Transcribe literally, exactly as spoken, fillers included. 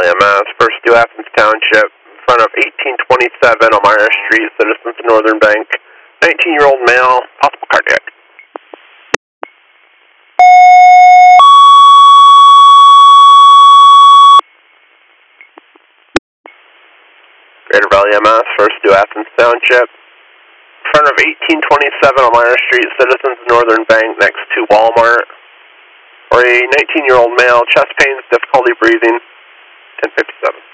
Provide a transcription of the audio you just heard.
Valley M S, first due Athens Township, in front of eighteen twenty-seven Elmira Street, Citizens of Northern Bank, nineteen-year-old male, possible cardiac. Greater Valley M S, first due Athens Township, in front of eighteen twenty-seven Elmira Street, Citizens of Northern Bank, next to Walmart, for a nineteen-year-old male, chest pains, difficulty breathing, ten fifty-seven.